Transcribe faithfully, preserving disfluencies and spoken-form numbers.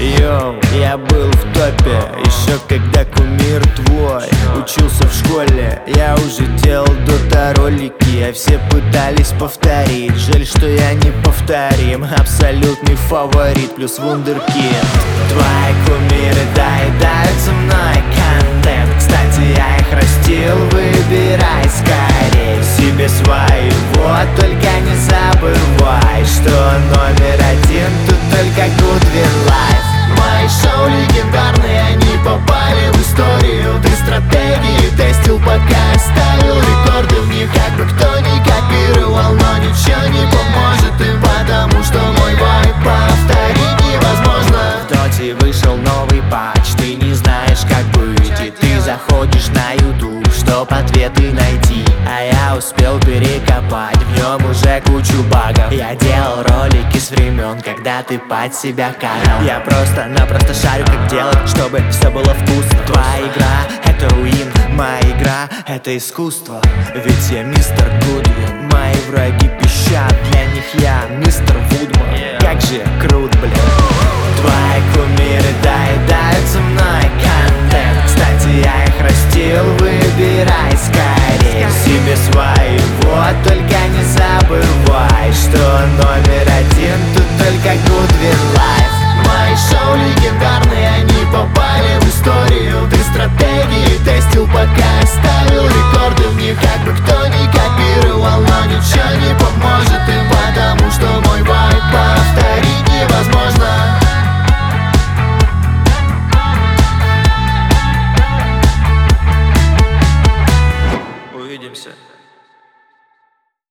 Йоу, я был в топе, еще когда кумир твой учился в школе. Я уже делал дота-ролики, а все пытались повторить. Жаль, что я не повторим, абсолютный фаворит плюс вундеркинд. Твои кумиры доедают за мной контент. Кстати, я их растил, выбирай скорее себе своего. Только не забывай, что номер один тут только Goodwin Life. Мои шоу легендарные, они попали в историю. Ты стратегии тестил, пока ставил рекорды в них. Как бы кто ни копировал, но ничего не поможет им, потому что мой вайб повторить невозможно. В доте вышел новый патч, ты не знаешь как быть, и ты заходишь на YouTube, чтоб ответы найти. А я успел перекопать в нем уже кучу багов. Я делал ролики с времен, когда ты под себя канал. Я просто-напросто шарю, как делать, чтобы все было вкусно. Твоя игра — это руин, моя игра — это искусство. Ведь я мистер Гудвин, мои враги пищат, для них я мистер Вудман. Как же крут, блин. Твои кумиры доедают за мной контент. Кстати, я их растил, выбирай скорее